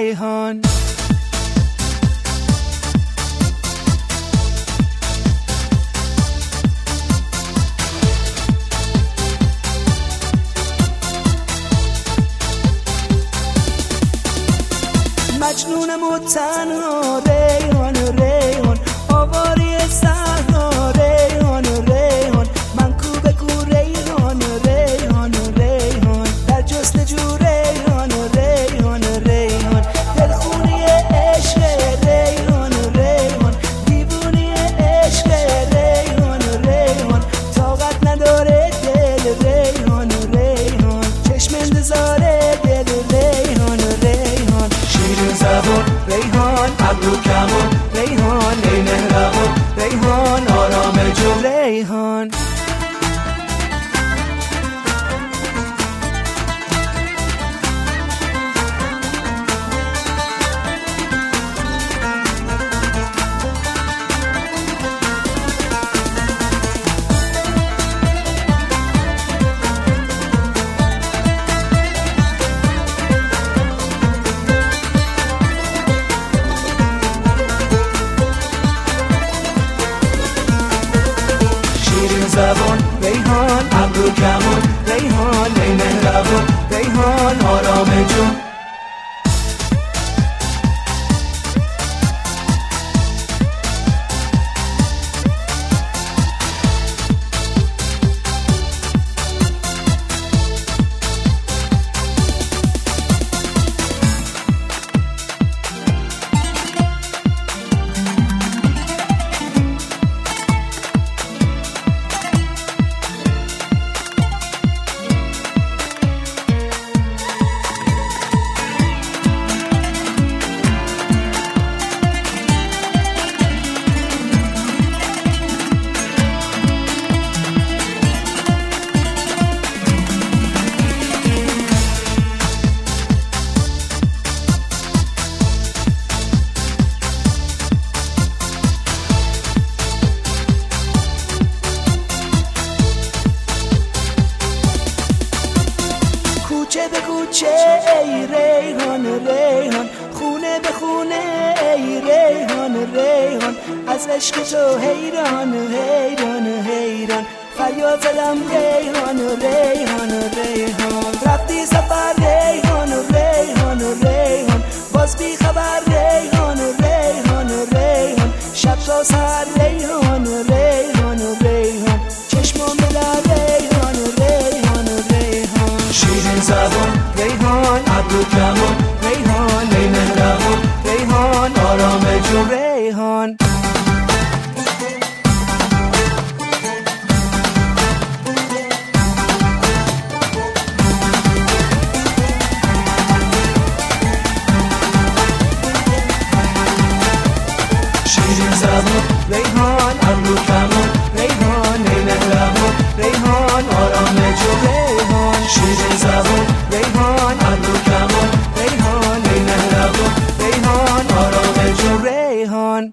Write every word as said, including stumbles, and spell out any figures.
ریحان. مجنونم و تنها ریحان ریحان، آواری صحرا ریحان ریحان، من کو به کو ریحان ریحان ریحان، در جستجو ریحان ریحان ریحان، دلخونی عشق ریحان ریحان، دیوونی عشق ریحان ریحان، طاقت نداره دل ریحان ریحان، چشم انتظاره دل ریحان ریحان. شیرین زبون ریحان، ابرو کمون ریحان، ای مهربون ریحان، آرام جون ریحان. زبان ریحان، ابرو کمون ریحان، ای مهربون ریحان، آرام جون. کوچه به کوچه ای ریحان ریحان، خونه به خونه ای ریحان ریحان، از عشق تو حیران حیران حیران، فریاد زدم ریحان ریحان ریحان، رفتی سفر ریحان ریحان ریحان، باز بی خبر ریحان ریحان ریحان، شب تا سحر ریحان ریحان ریحان، چشمام به در ریحان ریحان ریحان. شیرین زبان ریحان، ابرو کمون ریحان، ای مهربون ریحان، آرام جون ریحان. شیرین زبان ریحان، ابرو کمون ریحان، ای مهربون ریحان، آرام جون ریحان. شیرین